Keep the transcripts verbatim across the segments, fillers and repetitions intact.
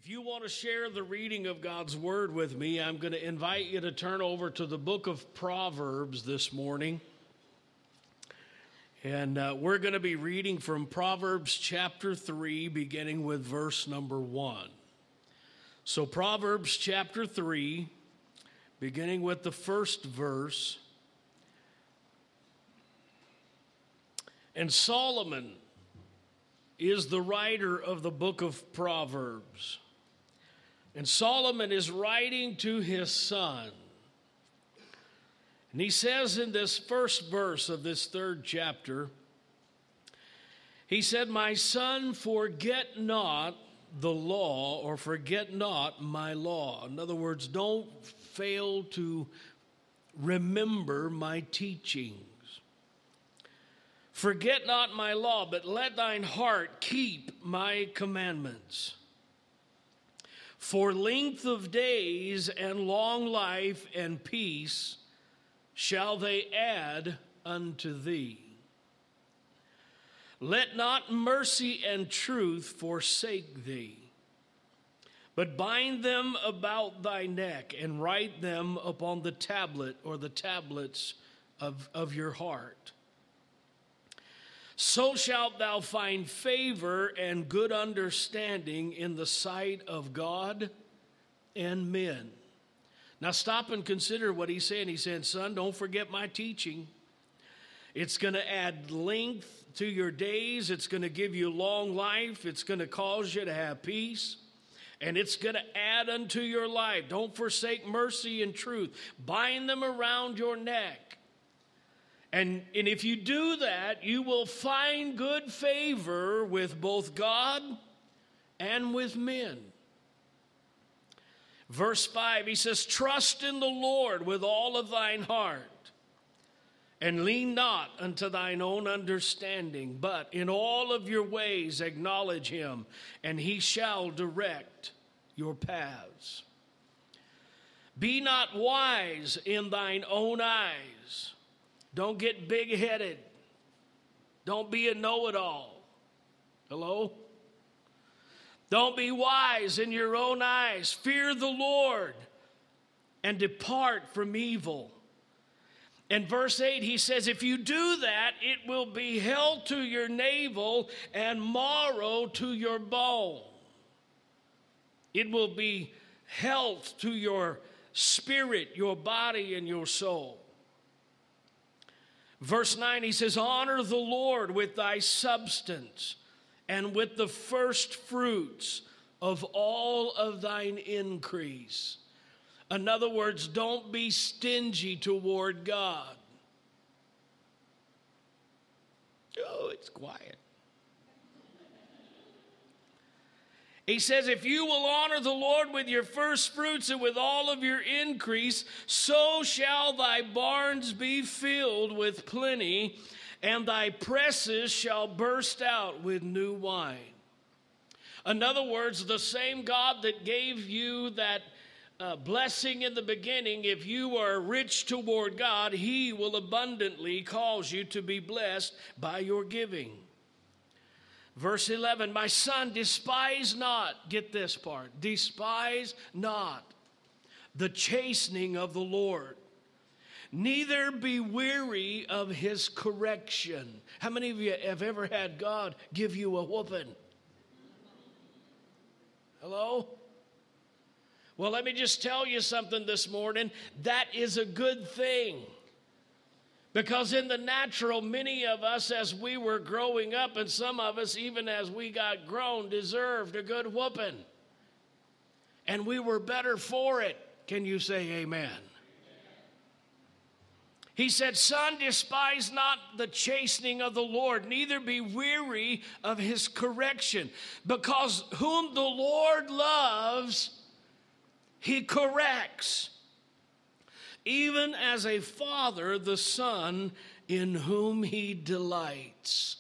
If you want to share the reading of God's Word with me, I'm going to invite you to turn over to the book of Proverbs this morning. And uh, we're going to be reading from Proverbs chapter three, beginning with verse number one. So Proverbs chapter three, beginning with the first verse. And Solomon is the writer of the book of Proverbs. And Solomon is writing to his son. And he says in this first verse of this third chapter, he said, "My son, forget not the law," or forget not my law. In other words, don't fail to remember my teachings. "Forget not my law, but let thine heart keep my commandments. For length of days and long life and peace shall they add unto thee. Let not mercy and truth forsake thee, but bind them about thy neck and write them upon the tablet," or the tablets of, of your heart. "So shalt thou find favor and good understanding in the sight of God and men." Now stop and consider what he's saying. He's saying, son, don't forget my teaching. It's going to add length to your days. It's going to give you long life. It's going to cause you to have peace. And it's going to add unto your life. Don't forsake mercy and truth. Bind them around your neck. And, and if you do that, you will find good favor with both God and with men. Verse five, he says, "Trust in the Lord with all of thine heart, and lean not unto thine own understanding, but in all of your ways acknowledge him, and he shall direct your paths. Be not wise in thine own eyes." Don't get big-headed. Don't be a know-it-all. Hello? Don't be wise in your own eyes. Fear the Lord and depart from evil. In verse eight, he says, if you do that, it will be health to your navel and marrow to your bone. It will be health to your spirit, your body, and your soul. Verse nine, he says, "Honor the Lord with thy substance and with the first fruits of all of thine increase." In other words, don't be stingy toward God. Oh, it's quiet. He says, if you will honor the Lord with your first fruits and with all of your increase, so shall thy barns be filled with plenty, and thy presses shall burst out with new wine. In other words, the same God that gave you that uh, blessing in the beginning, if you are rich toward God, he will abundantly cause you to be blessed by your giving. Verse eleven, "My son, despise not," get this part, "despise not the chastening of the Lord, neither be weary of his correction." How many of you have ever had God give you a whooping? Hello? Well, let me just tell you something this morning. That is a good thing. Because in the natural, many of us, as we were growing up, and some of us, even as we got grown, deserved a good whooping. And we were better for it. Can you say amen? Amen. He said, "Son, despise not the chastening of the Lord, neither be weary of his correction. Because whom the Lord loves, he corrects. Even as a father, the son in whom he delights."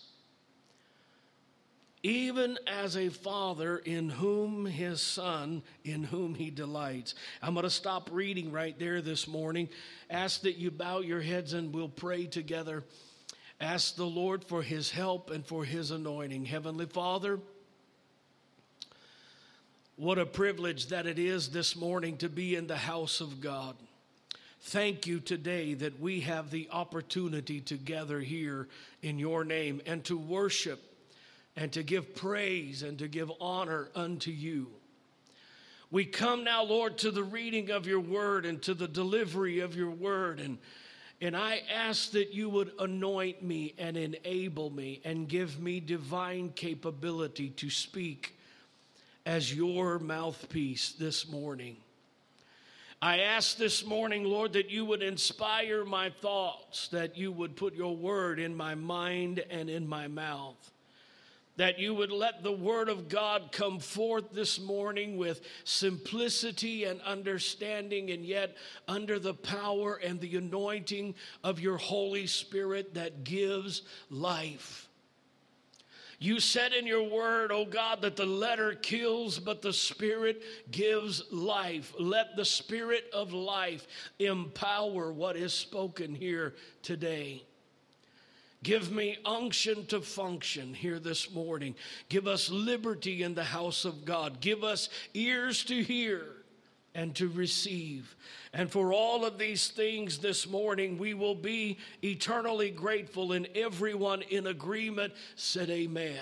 Even as a father in whom his son, in whom he delights. I'm going to stop reading right there this morning. Ask that you bow your heads and we'll pray together. Ask the Lord for his help and for his anointing. Heavenly Father, What a privilege that it is this morning to be in the house of God. Thank you today that we have the opportunity to gather here in your name and to worship and to give praise and to give honor unto you. We come now, Lord, to the reading of your word and to the delivery of your word. And, and I ask that you would anoint me and enable me and give me divine capability to speak as your mouthpiece this morning. I ask this morning, Lord, that you would inspire my thoughts, that you would put your word in my mind and in my mouth, that you would let the word of God come forth this morning with simplicity and understanding, and yet under the power and the anointing of your Holy Spirit that gives life. You said in your word, oh God, that the letter kills, but the Spirit gives life. Let the Spirit of life empower what is spoken here today. Give me unction to function here this morning. Give us liberty in the house of God. Give us ears to hear and to receive. And for all of these things this morning, we will be eternally grateful, and everyone in agreement said amen.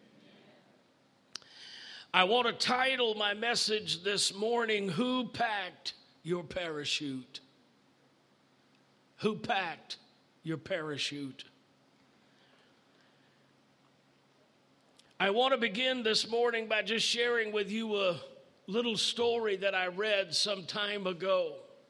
I want to title my message this morning, Who Packed Your Parachute? Who packed your parachute? I want to begin this morning by just sharing with you a little story that I read some time ago.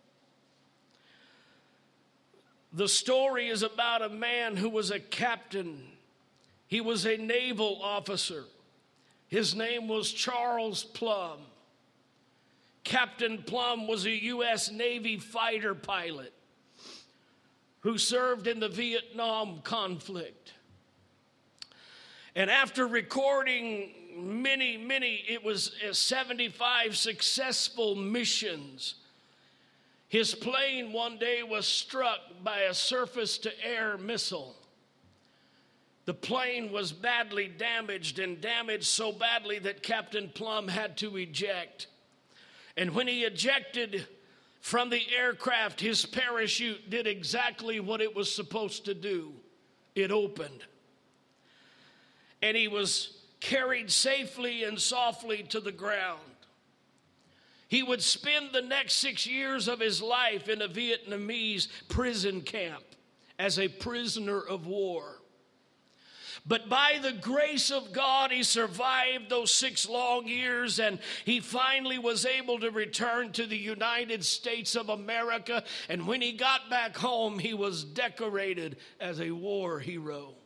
The story is about a man who was a captain. He was a naval officer. His name was Charles Plumb. Captain Plumb was a U S Navy fighter pilot who served in the Vietnam conflict. And after recording many, many, it was seventy-five successful missions, his plane one day was struck by a surface-to-air missile. The plane was badly damaged, and damaged so badly that Captain Plumb had to eject. And when he ejected from the aircraft, his parachute did exactly what it was supposed to do. It opened. And he was carried safely and softly to the ground. He would spend the next six years of his life in a Vietnamese prison camp as a prisoner of war. But by the grace of God, he survived those six long years, and he finally was able to return to the United States of America. And when he got back home, he was decorated as a war hero.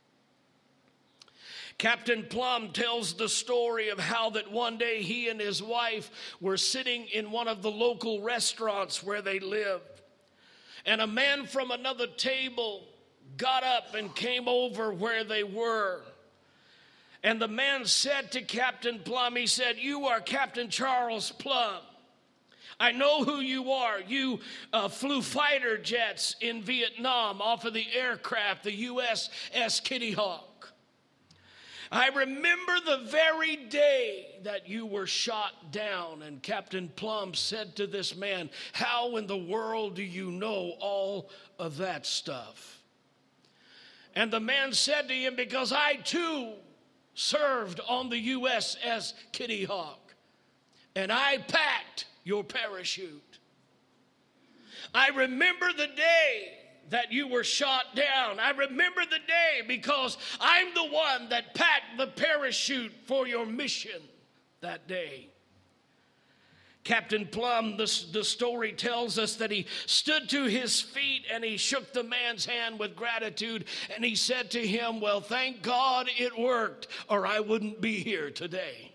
Captain Plumb tells the story of how that one day he and his wife were sitting in one of the local restaurants where they lived. And a man from another table got up and came over where they were. And the man said to Captain Plumb, he said, "You are Captain Charles Plumb. I know who you are. You uh, flew fighter jets in Vietnam off of the aircraft, the U S S Kitty Hawk. I remember the very day that you were shot down." And Captain Plumb said to this man, "How in the world do you know all of that stuff?" And the man said to him, "Because I too served on the U S S Kitty Hawk, and I packed your parachute. I remember the day that you were shot down. I remember the day because I'm the one that packed the parachute for your mission that day." Captain Plumb, the, the story tells us that he stood to his feet and he shook the man's hand with gratitude, and he said to him, "Well, thank God it worked, or I wouldn't be here today."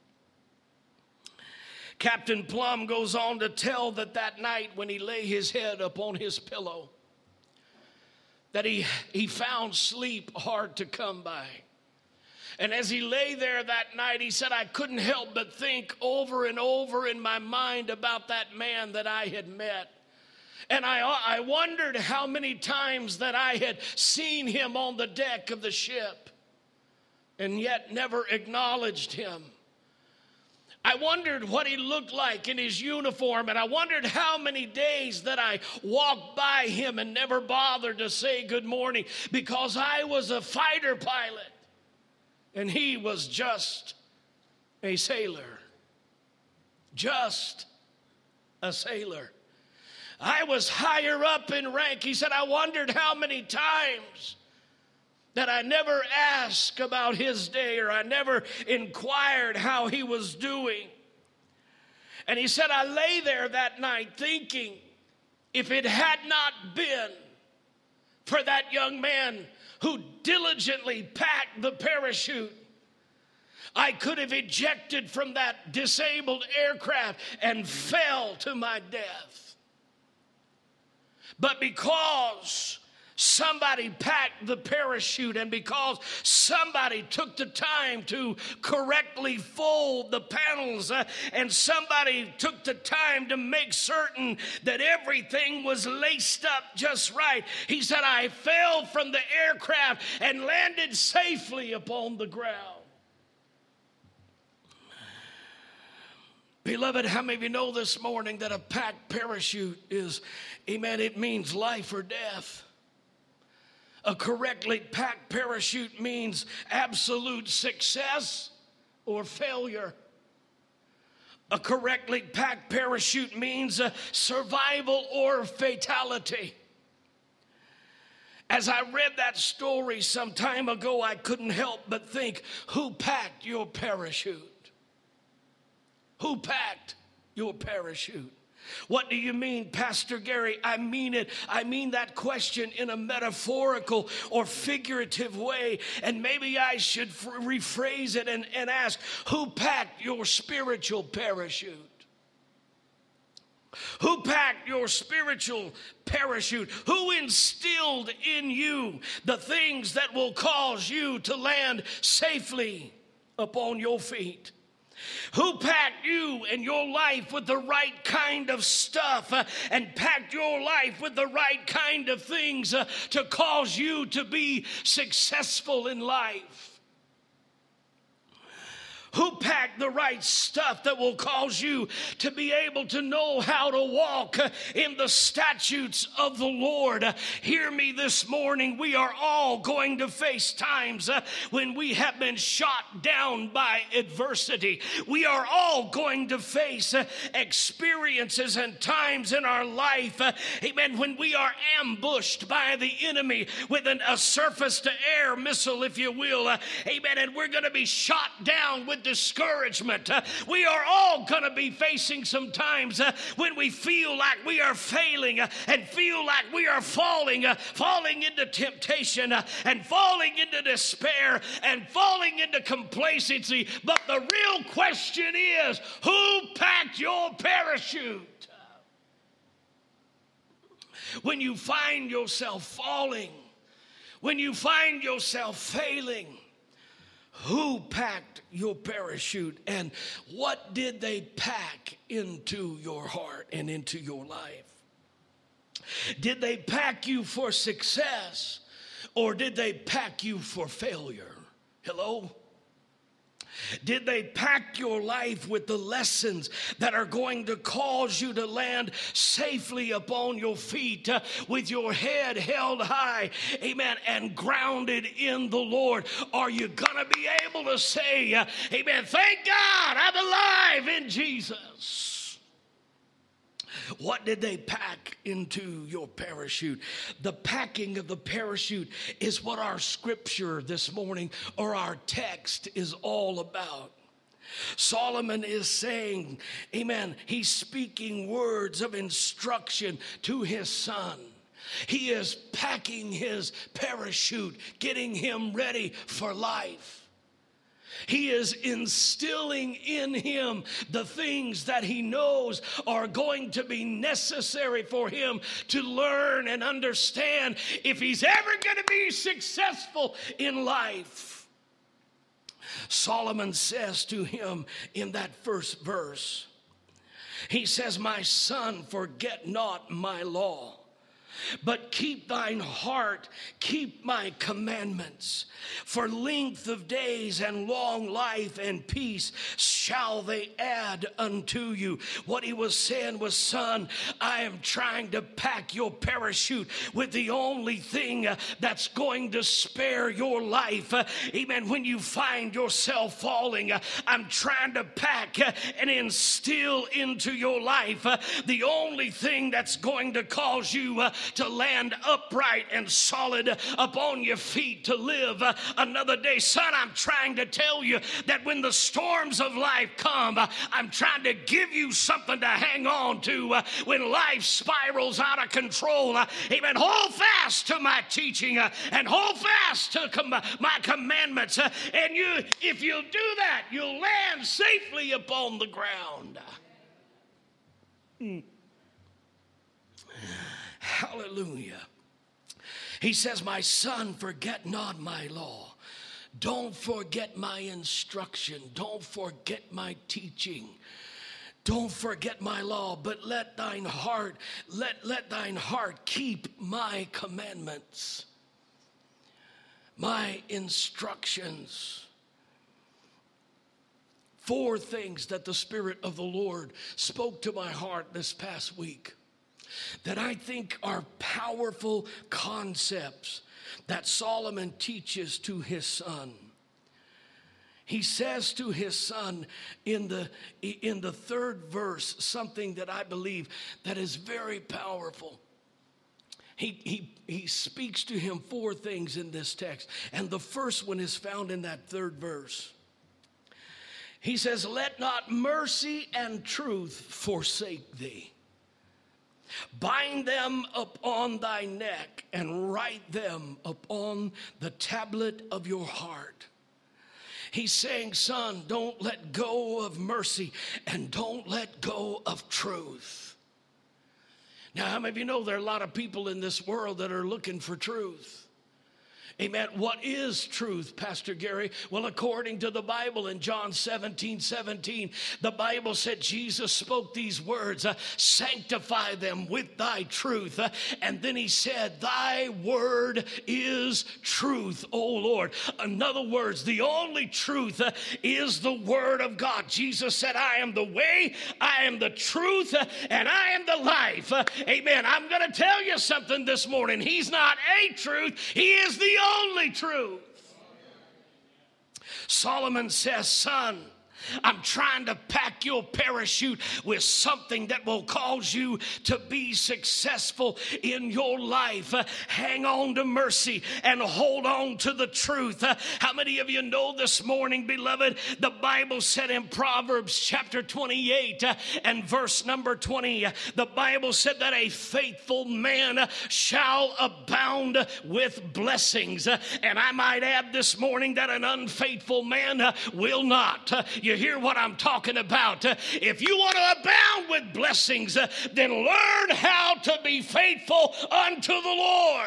Captain Plumb goes on to tell that that night when he lay his head upon his pillow, that he, he found sleep hard to come by. And as he lay there that night, he said, "I couldn't help but think over and over in my mind about that man that I had met. And I, I wondered how many times that I had seen him on the deck of the ship and yet never acknowledged him. I wondered what he looked like in his uniform, and I wondered how many days that I walked by him and never bothered to say good morning, because I was a fighter pilot and he was just a sailor. Just a sailor. I was higher up in rank. He said, I wondered how many times that I never asked about his day, or I never inquired how he was doing. And he said, I lay there that night thinking, if it had not been for that young man who diligently packed the parachute, I could have ejected from that disabled aircraft and fell to my death. But because somebody packed the parachute, and because somebody took the time to correctly fold the panels, uh, and somebody took the time to make certain that everything was laced up just right, he said, I fell from the aircraft and landed safely upon the ground. Beloved, how many of you know this morning that a packed parachute is, amen, it means life or death. A correctly packed parachute means absolute success or failure. A correctly packed parachute means a survival or fatality. As I read that story some time ago, I couldn't help but think, who packed your parachute? Who packed your parachute? What do you mean, Pastor Gary? I mean it. I mean that question in a metaphorical or figurative way. And maybe I should f- rephrase it and, and ask, who packed your spiritual parachute? Who packed your spiritual parachute? Who instilled in you the things that will cause you to land safely upon your feet? Who packed you and your life with the right kind of stuff uh, and packed your life with the right kind of things uh, to cause you to be successful in life? Who packed the right stuff that will cause you to be able to know how to walk in the statutes of the Lord? Hear me this morning. We are all going to face times when we have been shot down by adversity. We are all going to face experiences and times in our life, amen, when we are ambushed by the enemy with an, a surface-to-air missile, if you will, amen, and we're going to be shot down with discouragement. Uh, we are all going to be facing some times uh, when we feel like we are failing uh, and feel like we are falling, uh, falling into temptation uh, and falling into despair and falling into complacency. But the real question is, who packed your parachute? When you find yourself falling, when you find yourself failing, who packed your parachute, and what did they pack into your heart and into your life? Did they pack you for success, or did they pack you for failure? Hello? Did they pack your life with the lessons that are going to cause you to land safely upon your feet uh, with your head held high, amen, and grounded in the Lord? Are you going to be able to say, uh, amen, thank God I'm alive in Jesus? What did they pack into your parachute? The packing of the parachute is what our scripture this morning, or our text, is all about. Solomon is saying, amen, he's speaking words of instruction to his son. He is packing his parachute, getting him ready for life. He is instilling in him the things that he knows are going to be necessary for him to learn and understand if he's ever going to be successful in life. Solomon says to him in that first verse, he says, my son, forget not my law, But keep thine heart, keep my commandments. For length of days and long life and peace shall they add unto you. What he was saying was, son, I am trying to pack your parachute with the only thing uh, that's going to spare your life. Uh, amen. When you find yourself falling, uh, I'm trying to pack uh, and instill into your life uh, the only thing that's going to cause you uh, to land upright and solid upon your feet to live uh, another day. Son, I'm trying to tell you that when the storms of life come, uh, I'm trying to give you something to hang on to uh, when life spirals out of control. Uh, amen. Hold fast to my teaching uh, and hold fast to com- my commandments. Uh, and you, if you do that, you'll land safely upon the ground. Hmm. Hallelujah. He says, my son, forget not my law. Don't forget my instruction. Don't forget my teaching. Don't forget my law, but let thine heart, let, let thine heart keep my commandments, my instructions. Four things that the Spirit of the Lord spoke to my heart this past week that I think are powerful concepts that Solomon teaches to his son. He says to his son in the, in the third verse something that I believe that is very powerful. He, he, he speaks to him four things in this text, and the first one is found in that third verse. He says, let not mercy and truth forsake thee. Bind them upon thy neck and write them upon the tablet of your heart. He's saying, son, don't let go of mercy and don't let go of truth. Now, how many of you know there are a lot of people in this world that are looking for truth? Amen. What is truth, Pastor Gary? Well, according to the Bible in John seventeen seventeen, the Bible said Jesus spoke these words, uh, sanctify them with thy truth. Uh, and then he said, thy word is truth, O Lord. In other words, the only truth uh, is the word of God. Jesus said, I am the way, I am the truth, uh, and I am the life. Uh, amen. I'm going to tell you something this morning. He's not a truth. He is the only truth. Solomon says, son, I'm trying to pack your parachute with something that will cause you to be successful in your life. Uh, hang on to mercy and hold on to the truth. Uh, how many of you know this morning, beloved, the Bible said in Proverbs chapter twenty-eight uh, and verse number twenty, uh, the Bible said that a faithful man uh, shall abound with blessings. Uh, and I might add this morning that an unfaithful man uh, will not. Uh, you hear what I'm talking about? Uh, if you want to abound with blessings, uh, then learn how to be faithful unto the Lord.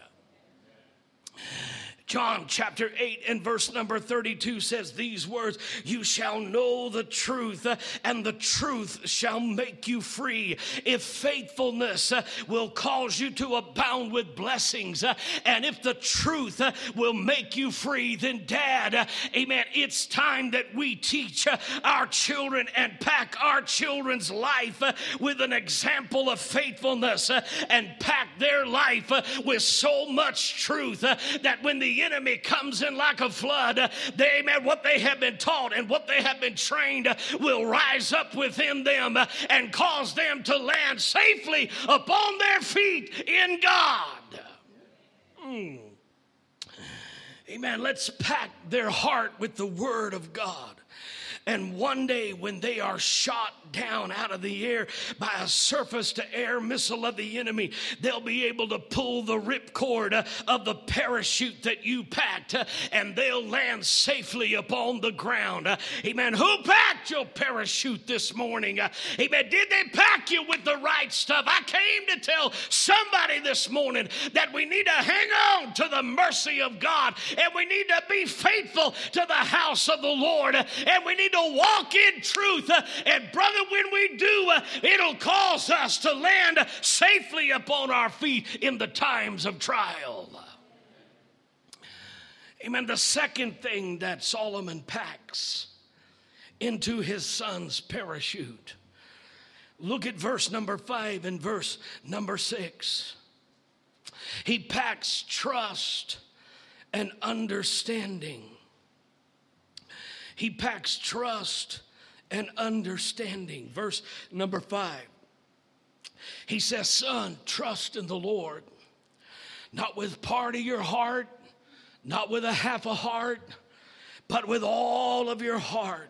John chapter eight and verse number thirty-two says these words, you shall know the truth, uh, and the truth shall make you free. If faithfulness uh, will cause you to abound with blessings, uh, and if the truth uh, will make you free, then Dad, uh, amen, it's time that we teach uh, our children and pack our children's life uh, with an example of faithfulness uh, and pack their life uh, with so much truth uh, that when the enemy comes in like a flood, uh, they, amen, what they have been taught and what they have been trained uh, will rise up within them uh, and cause them to land safely upon their feet in God. Mm. Amen. Let's pack their heart with the word of God. And one day when they are shot down out of the air by a surface-to-air missile of the enemy, they'll be able to pull the ripcord uh, of the parachute that you packed, uh, and they'll land safely upon the ground. Uh, amen. Who packed your parachute this morning? Uh, amen. Did they pack you with the right stuff? I came to tell somebody this morning that we need to hang on to the mercy of God, and we need to be faithful to the house of the Lord, and we need to to walk in truth. Uh, and brother, when we do, uh, it'll cause us to land safely upon our feet in the times of trial. Amen. The second thing that Solomon packs into his son's parachute. Look at verse number five and verse number six. He packs trust and understanding. He packs trust and understanding. Verse number five. He says, son, trust in the Lord, not with part of your heart, not with a half a heart, but with all of your heart.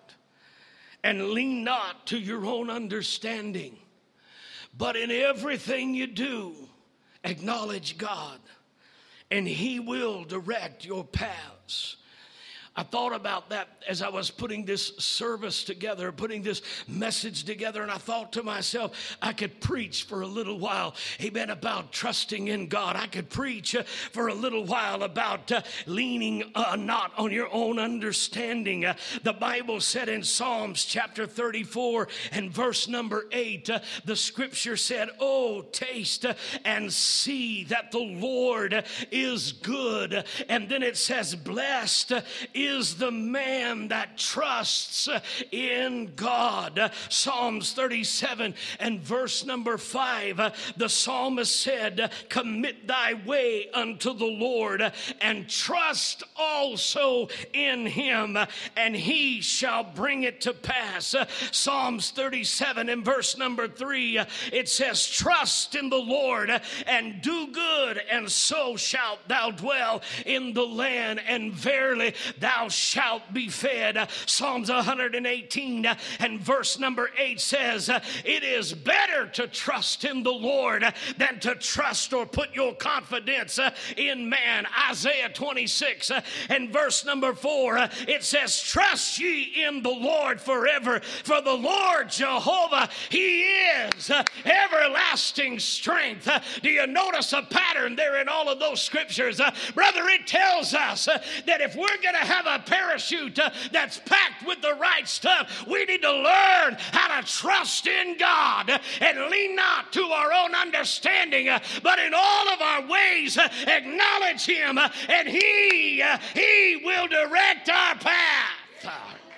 And lean not to your own understanding, but in everything you do, acknowledge God, and He will direct your paths. I thought about that as I was putting this service together, putting this message together, and I thought to myself, I could preach for a little while, amen, about trusting in God. I could preach uh, for a little while about uh, leaning uh, not on your own understanding. Uh, the Bible said in Psalms chapter thirty-four and verse number eight, uh, the scripture said, oh, taste uh, and see that the Lord is good. And then it says, blessed is is the man that trusts in God. Psalms thirty-seven and verse number five, the psalmist said, commit thy way unto the Lord and trust also in him, and he shall bring it to pass. Psalms thirty-seven and verse number three, it says, trust in the Lord and do good, and so shalt thou dwell in the land, and verily thou Thou shalt be fed. Psalms one eighteen and verse number eight says, it is better to trust in the Lord than to trust or put your confidence in man. Isaiah twenty-six and verse number four, it says, trust ye in the Lord forever, for the Lord Jehovah, He is everlasting strength. Do you notice a pattern there in all of those scriptures? Brother, it tells us that if we're going to have a parachute uh, that's packed with the right stuff, we need to learn how to trust in God uh, and lean not to our own understanding, uh, but in all of our ways uh, acknowledge Him, uh, and He uh, He will direct our path.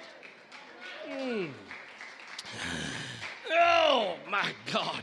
Mm. Oh my God.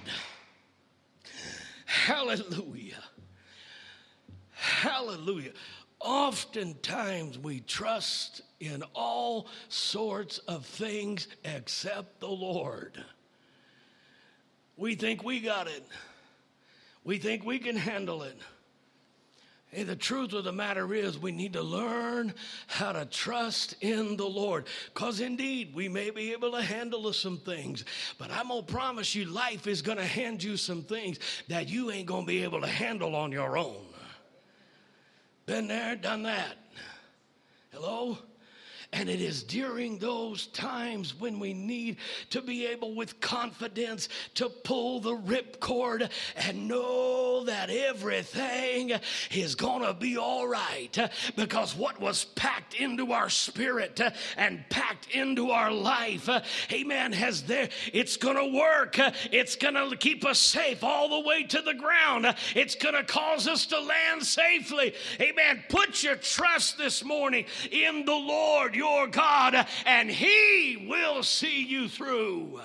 Hallelujah. Hallelujah. Oftentimes we trust in all sorts of things except the Lord. We think we got it. We think we can handle it. Hey, the truth of the matter is we need to learn how to trust in the Lord. Because indeed, we may be able to handle some things. But I'm going to promise you, life is going to hand you some things that you ain't going to be able to handle on your own. Been there, done that. Hello? And it is during those times when we need to be able with confidence to pull the ripcord and know that everything is going to be all right. Because what was packed into our spirit and packed into our life, amen, has there, it's going to work. It's going to keep us safe all the way to the ground. It's going to cause us to land safely. Amen. Put your trust this morning in the Lord, your God, and He will see you through.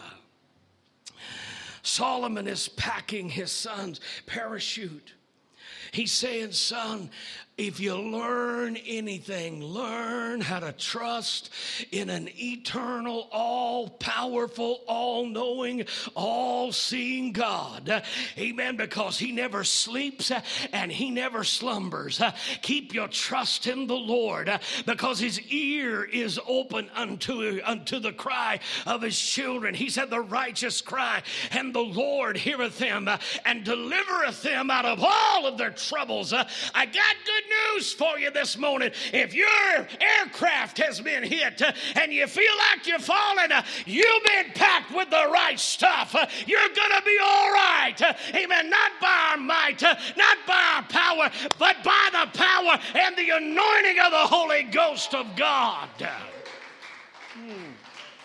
Solomon is packing his son's parachute. He's saying, son, if you learn anything, learn how to trust in an eternal, all-powerful, all-knowing, all-seeing God. Amen. Because He never sleeps and He never slumbers. Keep your trust in the Lord, because His ear is open unto, unto the cry of His children. He said, the righteous cry, and the Lord heareth them and delivereth them out of all of their troubles. I got good news for you this morning. If your aircraft has been hit uh, and you feel like you're falling, uh, you've been packed with the right stuff. Uh, you're going to be all right. Uh, amen. Not by our might, uh, not by our power, but by the power and the anointing of the Holy Ghost of God. Hmm.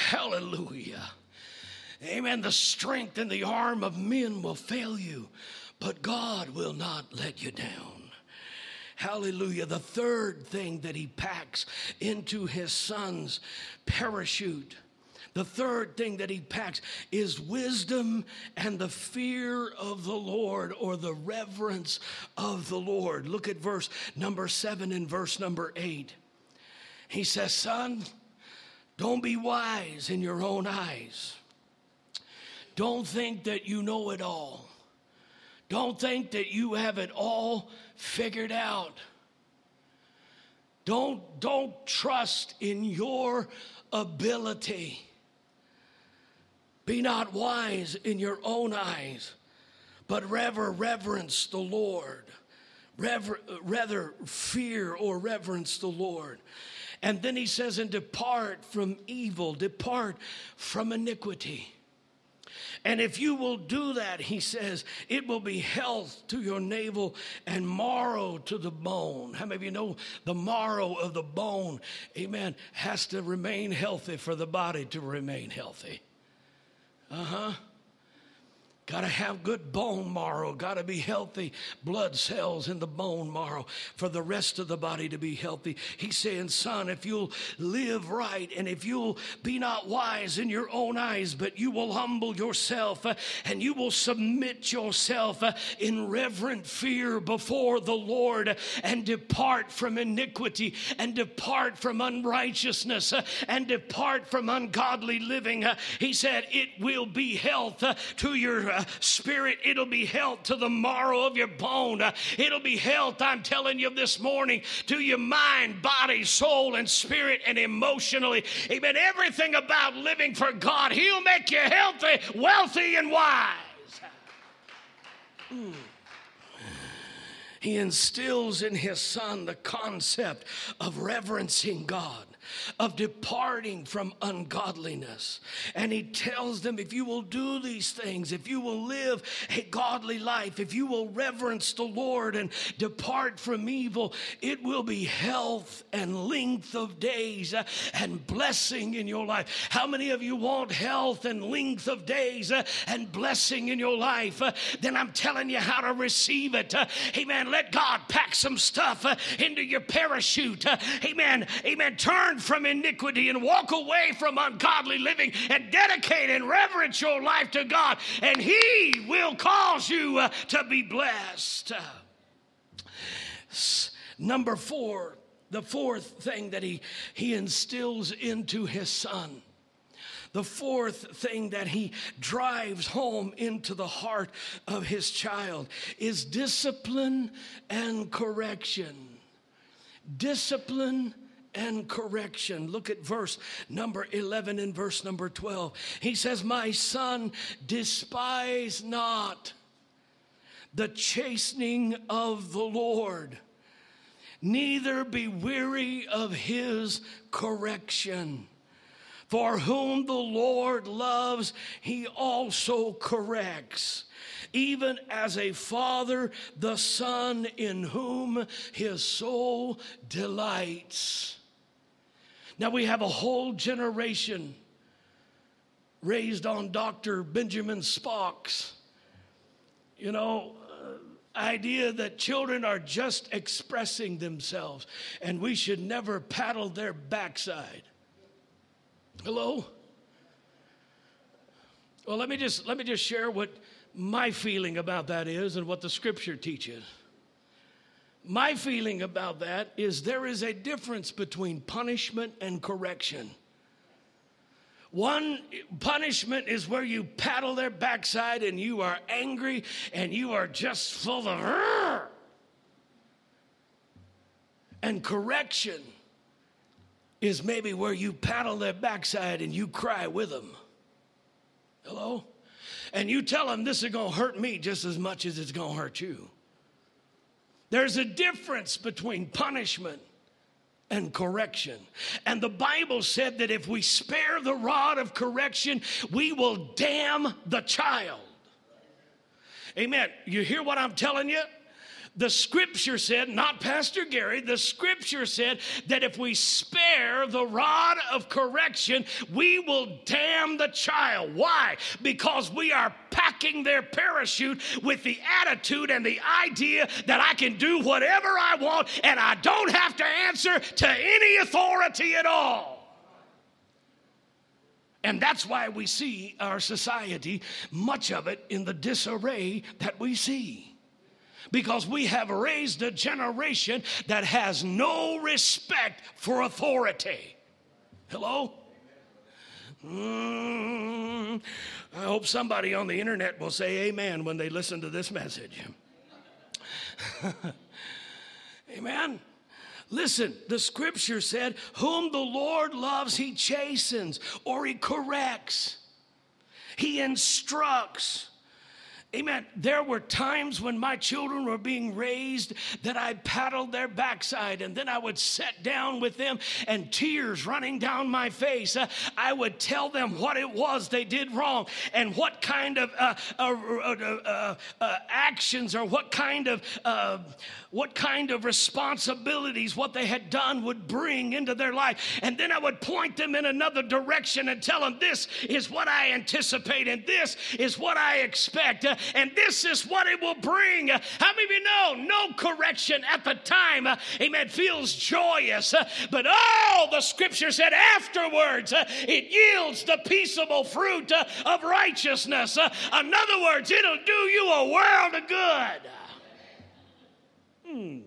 Hallelujah. Amen. The strength and the arm of men will fail you, but God will not let you down. Hallelujah. The third thing that he packs into his son's parachute, the third thing that he packs is wisdom and the fear of the Lord, or the reverence of the Lord. Look at verse number seven and verse number eight. He says, son, don't be wise in your own eyes. Don't think that you know it all. Don't think that you have it all figured out. Don't, don't trust in your ability. Be not wise in your own eyes, but rather reverence the Lord. Rever, rather fear or reverence the Lord. And then he says, and depart from evil, depart from iniquity. And if you will do that, he says, it will be health to your navel and marrow to the bone. How many of you know the marrow of the bone, amen, has to remain healthy for the body to remain healthy? Uh-huh. Got to have good bone marrow. Got to be healthy blood cells in the bone marrow for the rest of the body to be healthy. He's saying, son, if you'll live right and if you'll be not wise in your own eyes, but you will humble yourself uh, and you will submit yourself uh, in reverent fear before the Lord, uh, and depart from iniquity and depart from unrighteousness uh, and depart from ungodly living. Uh, he said, it will be health uh, to your uh, spirit. It'll be health to the marrow of your bone. Uh, it'll be health, I'm telling you this morning, to your mind, body, soul, and spirit, and emotionally. Amen. Everything about living for God. He'll make you healthy, wealthy, and wise. Mm. He instills in his son the concept of reverencing God, of departing from ungodliness. And he tells them, if you will do these things, if you will live a godly life, if you will reverence the Lord and depart from evil, it will be health and length of days uh, and blessing in your life. How many of you want health and length of days uh, and blessing in your life? Uh, then I'm telling you how to receive it. Uh, amen. Let God pack some stuff uh, into your parachute. Uh, amen. Amen. Turn from iniquity and walk away from ungodly living and dedicate and reverence your life to God, and he will cause you uh, to be blessed. Uh, number four, the fourth thing that he, he instills into his son. The fourth thing that he drives home into the heart of his child is discipline and correction. Discipline and correction. Look at verse number eleven and verse number twelve. He says, my son, despise not the chastening of the Lord, neither be weary of his correction. For whom the Lord loves, he also corrects, even as a father the son in whom his soul delights. Now we have a whole generation raised on Doctor Benjamin Spock's, you know, uh, idea that children are just expressing themselves and we should never paddle their backside. Hello? Well, let me just let me just share what my feeling about that is and what the scripture teaches. My feeling about that is there is a difference between punishment and correction. One, punishment is where you paddle their backside and you are angry and you are just full of Rrr! And correction is maybe where you paddle their backside and you cry with them. Hello? And you tell them this is going to hurt me just as much as it's going to hurt you. There's a difference between punishment and correction. And the Bible said that if we spare the rod of correction, we will damn the child. Amen. You hear what I'm telling you? The scripture said, not Pastor Gary, the scripture said that if we spare the rod of correction, we will damn the child. Why? Because we are packing their parachute with the attitude and the idea that I can do whatever I want and I don't have to answer to any authority at all. And that's why we see our society, much of it in the disarray that we see. Because we have raised a generation that has no respect for authority. Hello? Mm, I hope somebody on the internet will say amen when they listen to this message. Amen? Listen, the scripture said, whom the Lord loves, he chastens, or he corrects. He instructs. Amen. There were times when my children were being raised that I paddled their backside, and then I would sit down with them and tears running down my face. Uh, I would tell them what it was they did wrong and what kind of uh, uh, uh, uh, uh, actions or what kind of uh, what kind of responsibilities what they had done would bring into their life. And then I would point them in another direction and tell them this is what I anticipate and this is what I expect. Uh, And this is what it will bring. How many of you know no correction at the time, uh, amen, feels joyous. Uh, but oh, the scripture said afterwards uh, it yields the peaceable fruit uh, of righteousness. Uh, in other words, it'll do you a world of good. Hmm.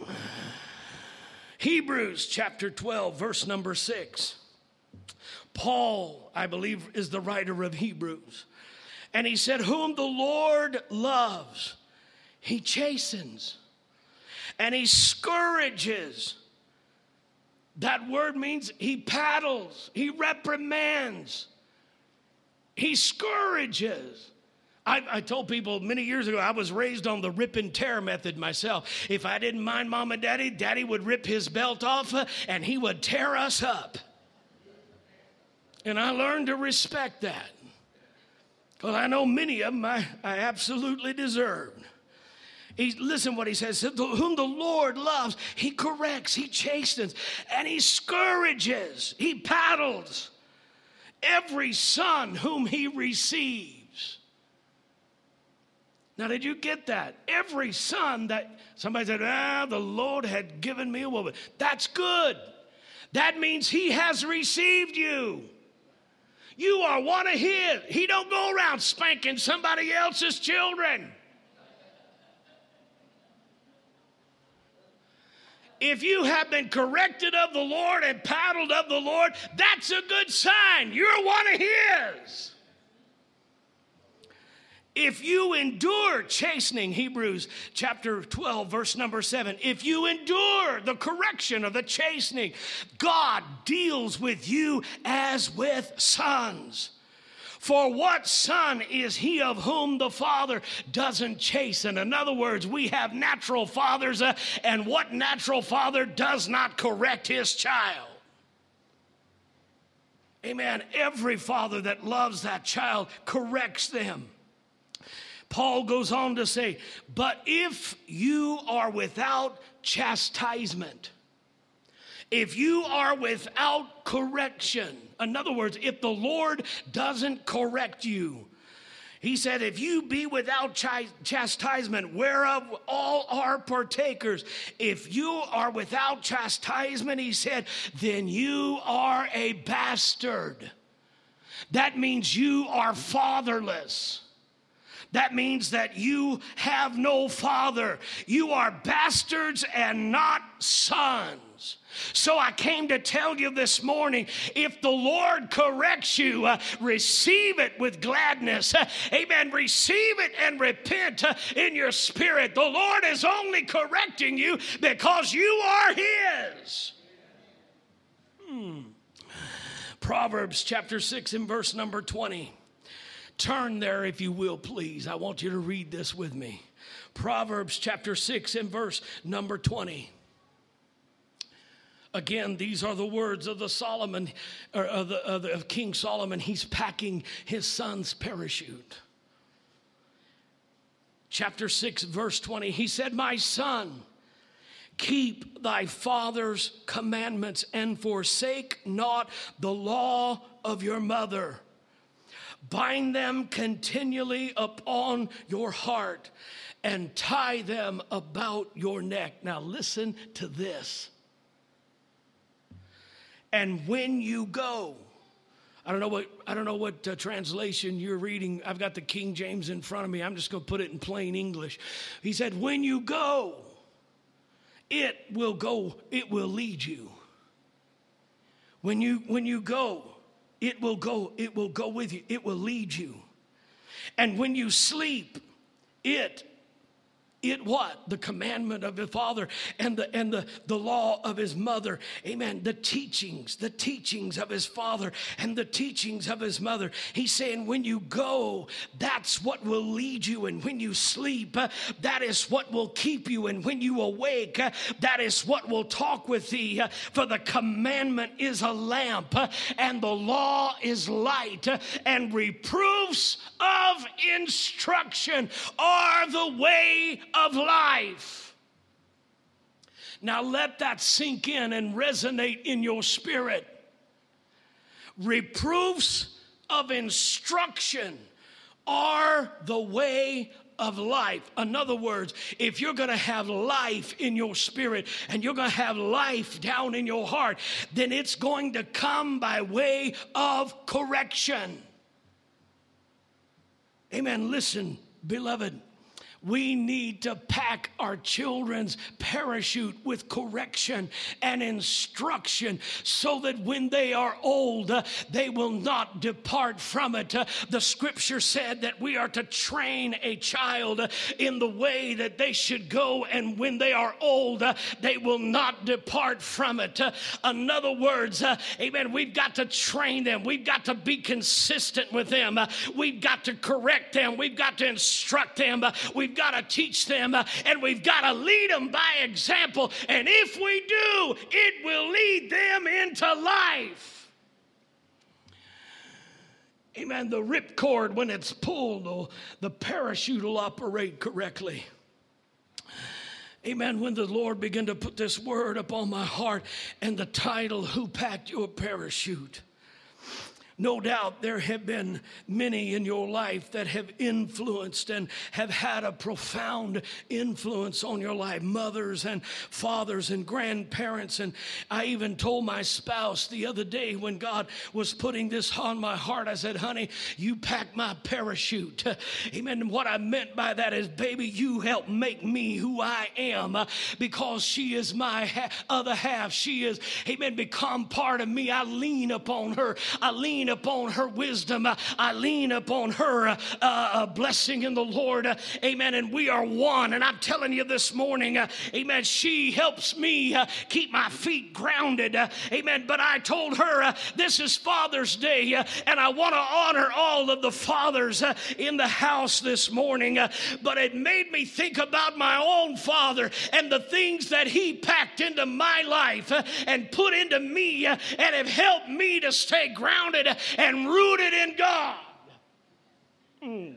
Hebrews chapter twelve, verse number six. Paul, I believe, is the writer of Hebrews. And he said, whom the Lord loves, he chastens and he scourges. That word means he paddles, he reprimands, he scourges. I, I told people many years ago, I was raised on the rip and tear method myself. If I didn't mind mom and daddy, daddy would rip his belt off uh, and he would tear us up. And I learned to respect that. Well, I know many of them I, I absolutely deserved. He, listen what he says, whom the Lord loves, he corrects, he chastens, and he scourges, he paddles every son whom he receives. Now, did you get that? Every son that, somebody said, ah, the Lord had given me a woman. That's good. That means he has received you. You are one of his. He don't go around spanking somebody else's children. If you have been corrected of the Lord and paddled of the Lord, that's a good sign. You're one of his. If you endure chastening, Hebrews chapter twelve, verse number seven, if you endure the correction of the chastening, God deals with you as with sons. For what son is he of whom the Father doesn't chasten? In other words, we have natural fathers, uh, and what natural father does not correct his child? Amen. Every father that loves that child corrects them. Paul goes on to say, but if you are without chastisement, if you are without correction, in other words, if the Lord doesn't correct you, he said, if you be without ch- chastisement, whereof all are partakers, if you are without chastisement, he said, then you are a bastard. That means you are fatherless. That means that you have no father. You are bastards and not sons. So I came to tell you this morning, if the Lord corrects you, uh, receive it with gladness. Uh, amen. Receive it and repent uh, in your spirit. The Lord is only correcting you because you are his. Hmm. Proverbs chapter six and verse number twenty. Turn there if you will, please. I want you to read this with me. Proverbs chapter six and verse number twenty. Again, these are the words of the Solomon, or of, the, of, the, of King Solomon. He's packing his son's parachute. chapter six, verse twenty, he said, my son, keep thy father's commandments and forsake not the law of your mother. Bind them continually upon your heart and tie them about your neck. Now listen to this. And when you go, I don't know what I don't know what uh, translation you're reading. I've got the King James in front of me. I'm just going to put it in plain English. He said, when you go, it will go, it will lead you. When you when you go, it will go, it will go with you. It will lead you. And when you sleep, it It what? The commandment of his father and the and the, the law of his mother. Amen. The teachings, the teachings of his father and the teachings of his mother. He's saying when you go, that's what will lead you. And when you sleep, uh, that is what will keep you. And when you awake, uh, that is what will talk with thee. Uh, for the commandment is a lamp uh, and the law is light. Uh, and reproofs of instruction are the way of life. Now let that sink in and resonate in your spirit. Reproofs of instruction are the way of life. In other words, if you're going to have life in your spirit and you're going to have life down in your heart, then it's going to come by way of correction. Amen. Listen, beloved. We need to pack our children's parachute with correction and instruction so that when they are old, uh, they will not depart from it. Uh, the scripture said that we are to train a child uh, in the way that they should go, and when they are old, uh, they will not depart from it. Uh, in other words, uh, amen, we've got to train them. We've got to be consistent with them. Uh, we've got to correct them. We've got to instruct them. Uh, we've got to teach them, uh, and we've got to lead them by example. And if we do, it will lead them into life. Amen. The ripcord, when it's pulled, the parachute will operate correctly. Amen. When the Lord began to put this word upon my heart and the title, Who Packed Your Parachute? No doubt there have been many in your life that have influenced and have had a profound influence on your life. Mothers and fathers and grandparents. And I even told my spouse the other day when God was putting this on my heart, I said, honey, you packed my parachute. Amen. And what I meant by that is, baby, you helped make me who I am, because she is my ha- other half. She is, amen, become part of me. I lean upon her. I lean upon her wisdom. I lean upon her uh, uh, blessing in the Lord. Uh, amen. And we are one. And I'm telling you this morning, uh, amen, she helps me uh, keep my feet grounded. Uh, amen. But I told her uh, this is Father's Day, uh, and I want to honor all of the fathers uh, in the house this morning. Uh, but it made me think about my own father and the things that he packed into my life uh, and put into me uh, and have helped me to stay grounded and rooted in God. Mm.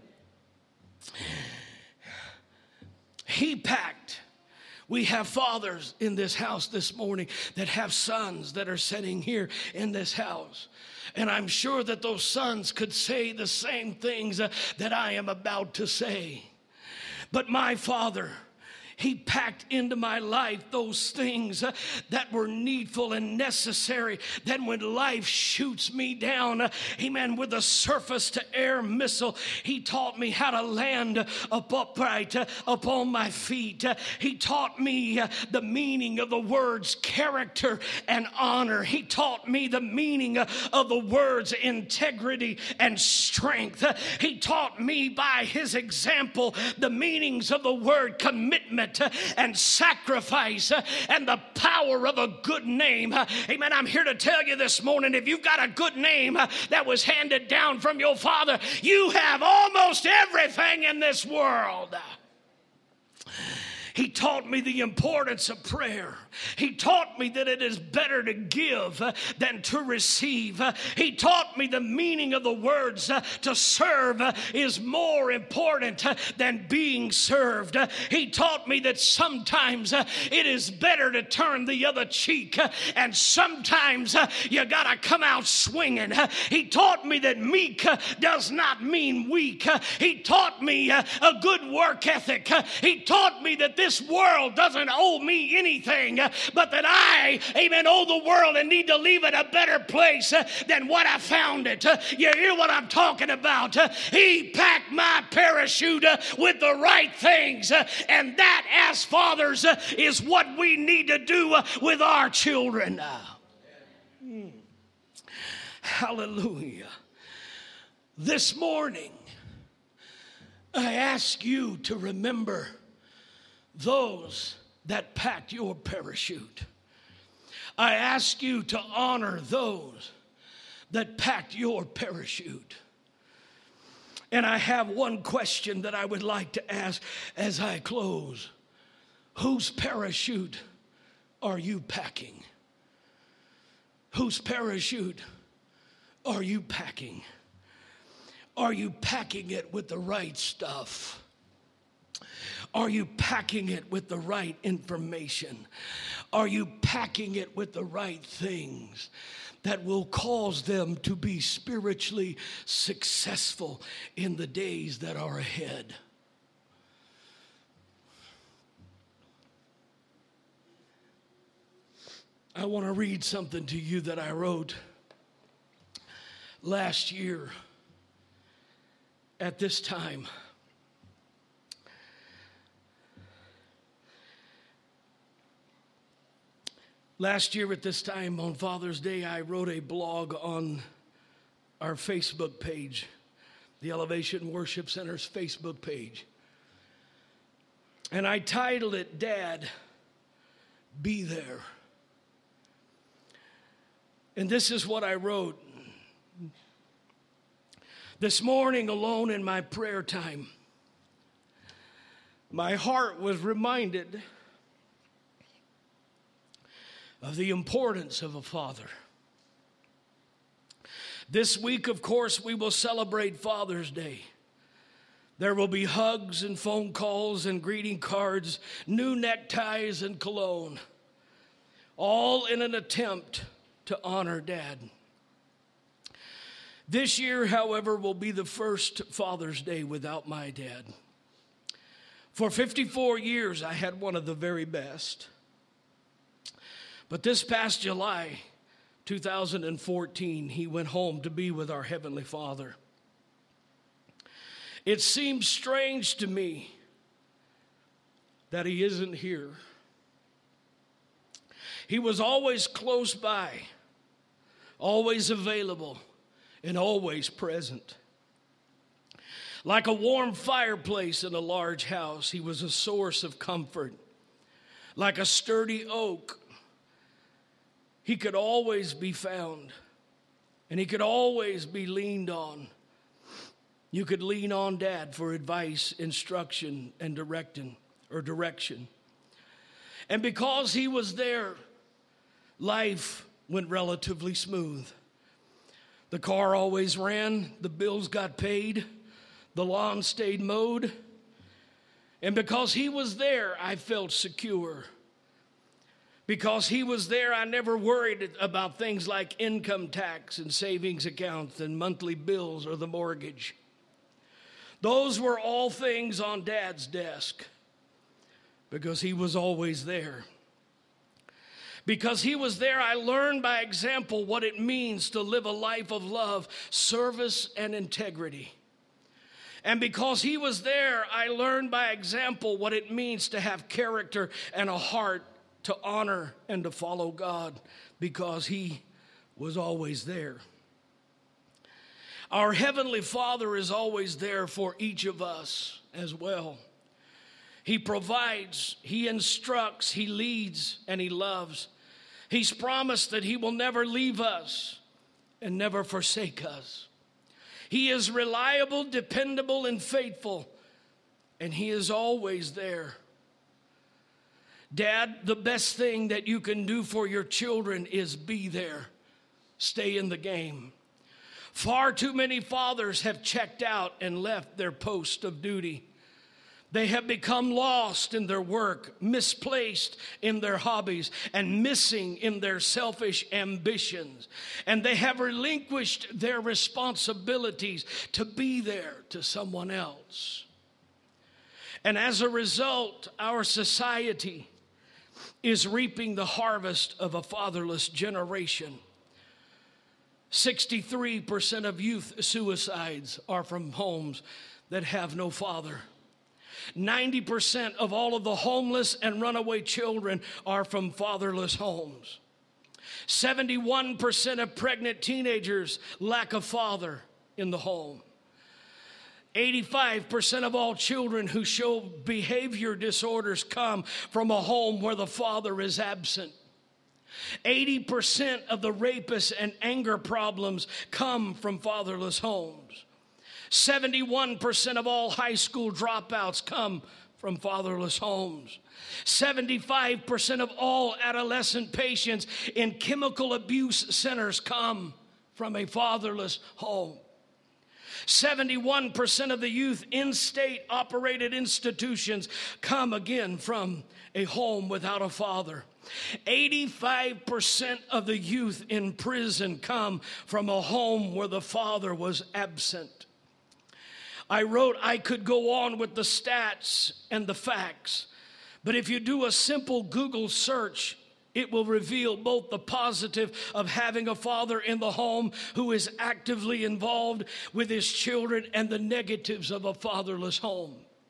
He packed. We have fathers in this house this morning that have sons that are sitting here in this house. And I'm sure that those sons could say the same things uh, that I am about to say. But my father, he packed into my life those things uh, that were needful and necessary. Then when life shoots me down, uh, amen, with a surface to air missile, he taught me how to land uh, up upright uh, upon my feet. Uh, he taught me uh, the meaning of the words character and honor. He taught me the meaning uh, of the words integrity and strength. Uh, he taught me by his example the meanings of the word commitment and sacrifice and the power of a good name. Amen. I'm here to tell you this morning, if you've got a good name that was handed down from your father, you have almost everything in this world. He taught me the importance of prayer. He taught me that it is better to give uh, than to receive. Uh, he taught me the meaning of the words uh, to serve uh, is more important uh, than being served. Uh, he taught me that sometimes uh, it is better to turn the other cheek, uh, and sometimes uh, you gotta come out swinging. Uh, he taught me that meek uh, does not mean weak. Uh, he taught me uh, a good work ethic. Uh, he taught me that this world doesn't owe me anything, uh, but that I, amen, owe the world and need to leave it a better place uh, than what I found it. Uh, you hear what I'm talking about? Uh, he packed my parachute uh, with the right things, uh, and that, as fathers, uh, is what we need to do uh, with our children. Uh, mm. Hallelujah. This morning, I ask you to remember those that packed your parachute. I ask you to honor those that packed your parachute. And I have one question that I would like to ask as I close. Whose parachute are you packing? Whose parachute are you packing? Are you packing it with the right stuff? Are you packing it with the right information? Are you packing it with the right things that will cause them to be spiritually successful in the days that are ahead? I want to read something to you that I wrote last year at this time. Last year at this time on Father's Day, I wrote a blog on our Facebook page, the Elevation Worship Center's Facebook page. And I titled it, Dad, Be There. And this is what I wrote. This morning, alone in my prayer time, my heart was reminded of the importance of a father. This week, of course, we will celebrate Father's Day. There will be hugs and phone calls and greeting cards, new neckties and cologne, all in an attempt to honor Dad. This year, however, will be the first Father's Day without my dad. For fifty-four years, I had one of the very best. But this past July, two thousand fourteen, he went home to be with our Heavenly Father. It seems strange to me that he isn't here. He was always close by, always available, and always present. Like a warm fireplace in a large house, he was a source of comfort. Like a sturdy oak, he could always be found, and he could always be leaned on. You could lean on Dad for advice, instruction, and direction, or direction. And because he was there, life went relatively smooth. The car always ran, the bills got paid, the lawn stayed mowed. And because he was there, I felt secure. Because he was there, I never worried about things like income tax and savings accounts and monthly bills or the mortgage. Those were all things on Dad's desk because he was always there. Because he was there, I learned by example what it means to live a life of love, service, and integrity. And because he was there, I learned by example what it means to have character and a heart to honor and to follow God, because he was always there. Our Heavenly Father is always there for each of us as well. He provides, he instructs, he leads, and he loves. He's promised that he will never leave us and never forsake us. He is reliable, dependable, and faithful, and he is always there. Dad, the best thing that you can do for your children is be there. Stay in the game. Far too many fathers have checked out and left their post of duty. They have become lost in their work, misplaced in their hobbies, and missing in their selfish ambitions. And they have relinquished their responsibilities to be there to someone else. And as a result, our society is reaping the harvest of a fatherless generation. sixty-three percent of youth suicides are from homes that have no father. ninety percent of all of the homeless and runaway children are from fatherless homes. seventy-one percent of pregnant teenagers lack a father in the home. eighty-five percent of all children who show behavior disorders come from a home where the father is absent. eighty percent of the rapists and anger problems come from fatherless homes. seventy-one percent of all high school dropouts come from fatherless homes. seventy-five percent of all adolescent patients in chemical abuse centers come from a fatherless home. seventy-one percent of the youth in state operated institutions come again from a home without a father. eighty-five percent of the youth in prison come from a home where the father was absent. I wrote I could go on with the stats and the facts, but if you do a simple Google search, it will reveal both the positive of having a father in the home who is actively involved with his children and the negatives of a fatherless home.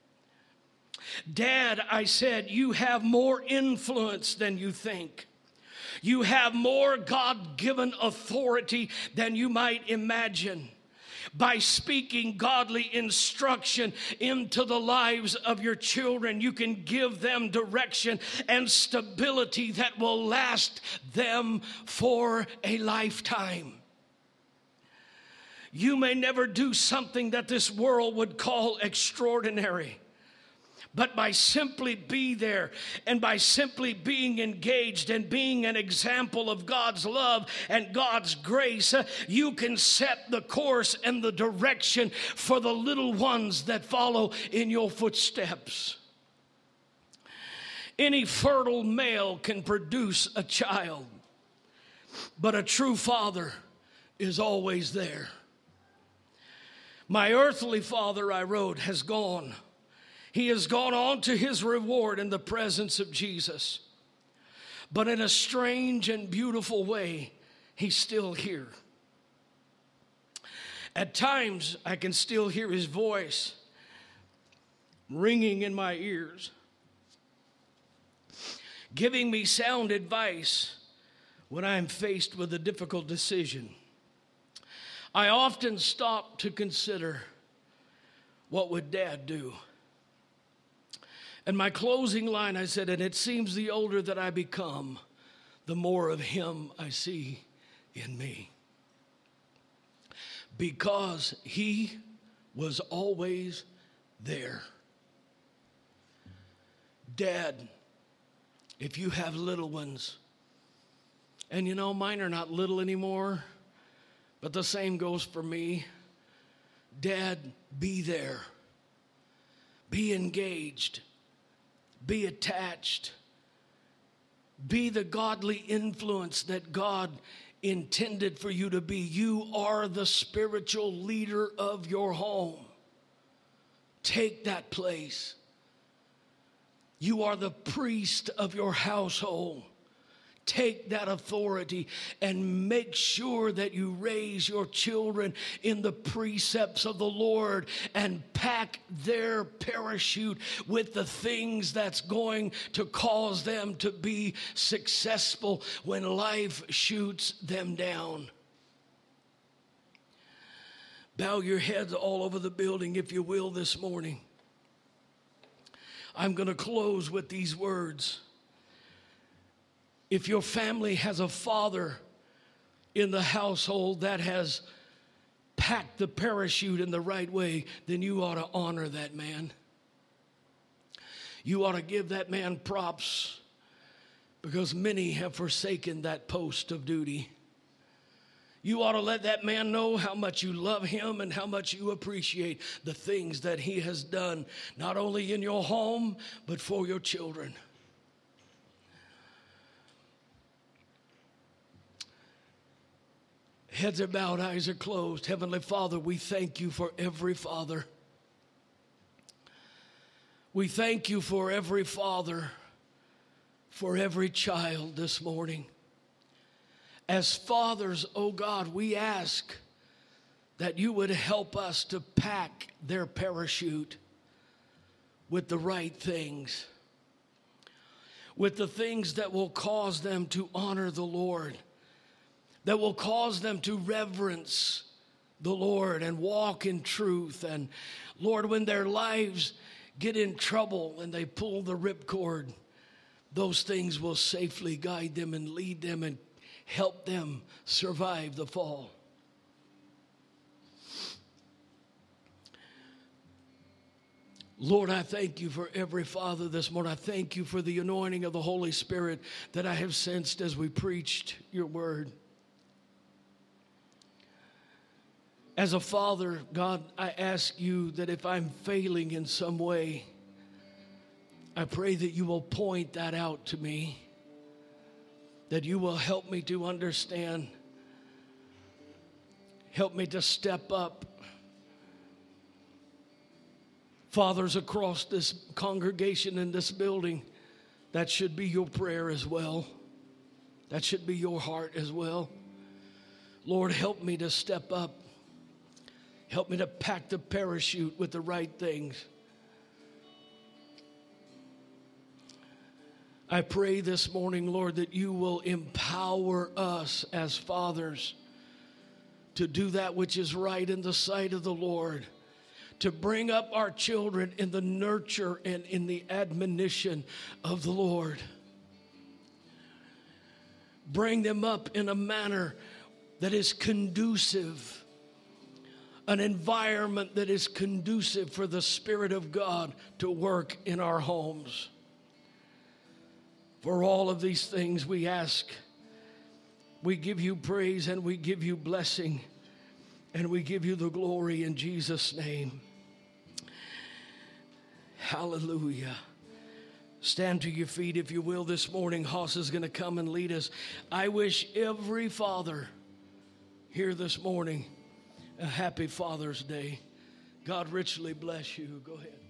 Dad, I said, you have more influence than you think. You have more God-given authority than you might imagine. By speaking godly instruction into the lives of your children, you can give them direction and stability that will last them for a lifetime. You may never do something that this world would call extraordinary, but by simply be there and by simply being engaged and being an example of God's love and God's grace, uh, you can set the course and the direction for the little ones that follow in your footsteps. Any fertile male can produce a child, but a true father is always there. My earthly father, I wrote, has gone. He has gone on to his reward in the presence of Jesus. But in a strange and beautiful way, he's still here. At times, I can still hear his voice ringing in my ears, giving me sound advice when I am faced with a difficult decision. I often stop to consider, what would Dad do? And my closing line, I said, and it seems the older that I become, the more of him I see in me. Because he was always there. Dad, if you have little ones, and you know, mine are not little anymore, but the same goes for me. Dad, be there. Be engaged. Be attached. Be the godly influence that God intended for you to be. You are the spiritual leader of your home. Take that place. You are the priest of your household. Take that authority and make sure that you raise your children in the precepts of the Lord and pack their parachute with the things that's going to cause them to be successful when life shoots them down. Bow your heads all over the building, if you will, this morning. I'm going to close with these words. If your family has a father in the household that has packed the parachute in the right way, then you ought to honor that man. You ought to give that man props because many have forsaken that post of duty. You ought to let that man know how much you love him and how much you appreciate the things that he has done, not only in your home, but for your children. Heads are bowed, eyes are closed. Heavenly Father, we thank you for every father. We thank you for every father, for every child this morning. As fathers, oh God, we ask that you would help us to pack their parachute with the right things, with the things that will cause them to honor the Lord, that will cause them to reverence the Lord and walk in truth. And Lord, when their lives get in trouble and they pull the ripcord, those things will safely guide them and lead them and help them survive the fall. Lord, I thank you for every father this morning. I thank you for the anointing of the Holy Spirit that I have sensed as we preached your word. As a father, God, I ask you that if I'm failing in some way, I pray that you will point that out to me, that you will help me to understand, help me to step up. Fathers across this congregation in this building, that should be your prayer as well. That should be your heart as well. Lord, help me to step up. Help me to pack the parachute with the right things. I pray this morning, Lord, that you will empower us as fathers to do that which is right in the sight of the Lord, to bring up our children in the nurture and in the admonition of the Lord. Bring them up in a manner that is conducive, an environment that is conducive for the Spirit of God to work in our homes. For all of these things we ask, we give you praise and we give you blessing and we give you the glory in Jesus' name. Hallelujah. Stand to your feet if you will this morning. Hoss is going to come and lead us. I wish every father here this morning a happy Father's Day. God richly bless you. Go ahead.